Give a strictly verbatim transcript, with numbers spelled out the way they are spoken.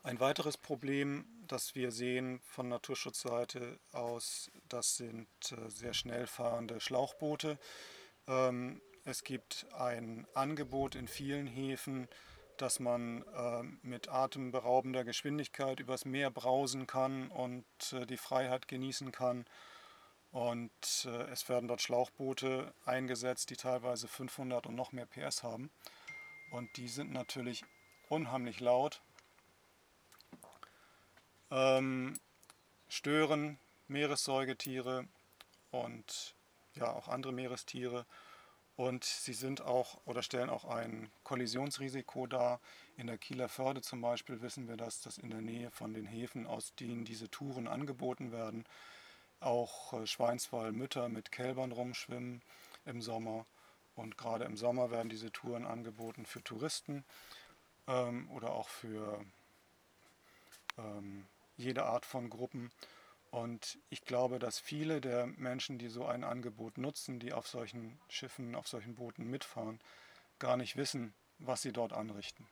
Ein weiteres Problem, das wir sehen von Naturschutzseite aus, das sind äh, sehr schnell fahrende Schlauchboote. Ähm, es gibt ein Angebot in vielen Häfen, dass man ähm, mit atemberaubender Geschwindigkeit übers Meer brausen kann und äh, die Freiheit genießen kann. Und äh, es werden dort Schlauchboote eingesetzt, die teilweise fünfhundert und noch mehr P S haben. Und die sind natürlich unheimlich laut, ähm, stören Meeressäugetiere und ja auch andere Meerestiere. Und sie sind auch oder stellen auch ein Kollisionsrisiko dar. In der Kieler Förde zum Beispiel wissen wir das, dass in der Nähe von den Häfen, aus denen diese Touren angeboten werden, auch äh, Schweinswallmütter mit Kälbern rumschwimmen im Sommer. Und gerade im Sommer werden diese Touren angeboten für Touristen ähm, oder auch für ähm, jede Art von Gruppen. Und ich glaube, dass viele der Menschen, die so ein Angebot nutzen, die auf solchen Schiffen, auf solchen Booten mitfahren, gar nicht wissen, was sie dort anrichten.